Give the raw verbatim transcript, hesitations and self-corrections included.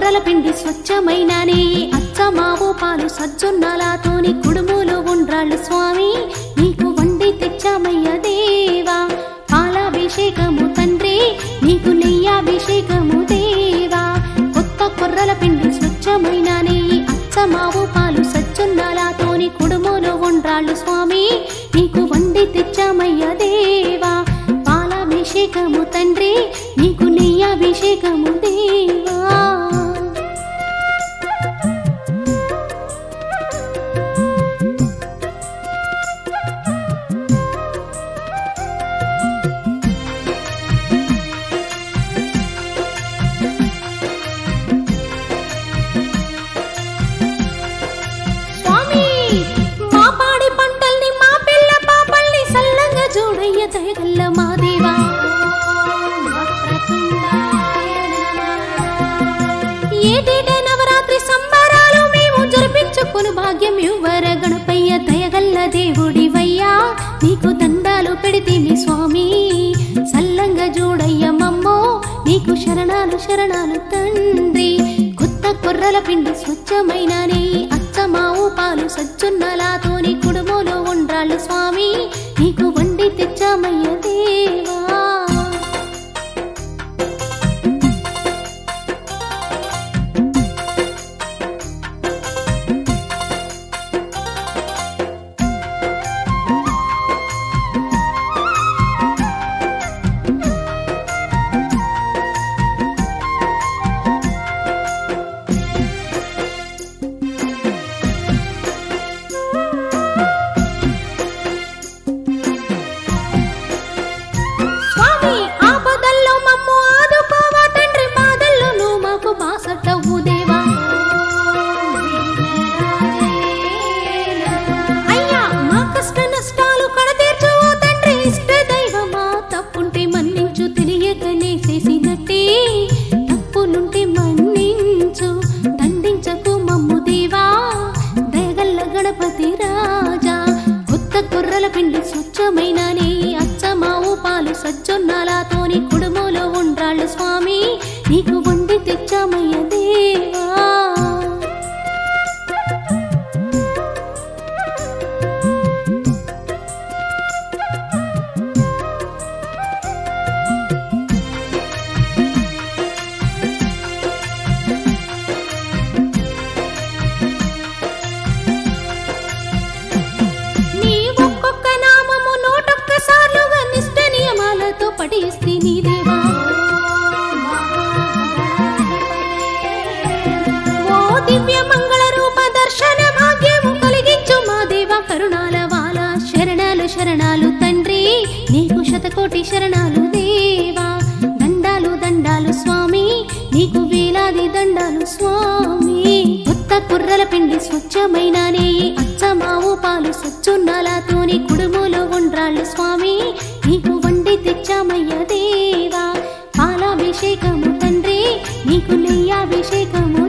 కొర్రల పిండి స్వచ్ఛమైన నెయ్యి అచ్చమావు పాలు సజ్జొన్నలతోని కుడుములు ఉండ్రాళ్ళు స్వామి నీకు వండి తెచ్చామయ్య దేవా పాలాభిషేకము తండ్రి నీకు నెయ్యాభిషేకము దేవా కొత్త కొర్రల పిండి స్వచ్ఛమైన నెయ్యి అచ్చమావు పాలు సజ్జొన్నలతోని కుడుములు ఉండ్రాళ్ళు స్వామి నీకు వండి తెచ్చామయ్య దేవా పాలాభిషేకము తండ్రి నీకు నెయ్యాభిషేకము దేవా దయగల్ల మా దేవా ఏటేట నవరాత్రి సంబరాలు మేము జరిపించుకుని భాగ్యం ఇవ్వర గణపయ్య దయగల్ల దేవుడివయ్యా నీకు దండాలు పెడితే మీ స్వామి సల్లంగా చూడయ్య మమ్మో నీకు శరణాలు శరణాలు తండ్రి కొత్త కొర్రల పిండి స్వచ్ఛమైన నెయ్యి అచ్చమావు పాలు సజ్జొన్నలతోని కుడుములు ఉండ్రాళ్ళు స్వామి నీకు వండి తెచ్చామయ్య దేవా గణపతి రాజా కొత్త కొర్రల పిండి స్వచ్ఛమైన నెయ్యి అచ్చమావు పాలు సజ్జొన్నలతోని కుడుములు ఉండ్రాళ్ళు స్వామి నీకు వండి తెచ్చామయ్య దేవా పఠిస్తే నీ దేవా ఓ దివ్య మంగళ రూప దర్శన భాగ్యము కలిగించు మా దేవా కరుణాల వాల శరణాలు శరణాలు తండ్రి నీకు శతకోటి శరణాలు దేవా దండాలు దండాలు స్వామి నీకు వేలాది దండాలు స్వామి కొత్త కొర్రల పిండి స్వచ్ఛమైన నెయ్యి అచ్చమావు పాలు సజ్జొన్నలతోని కుడుములు ఉండ్రాళ్ళు స్వామి నీకు వండి తెచ్చామయ్య దేవా పాలాభిషేకము తండ్రి నీకు నెయ్యాభిషేకము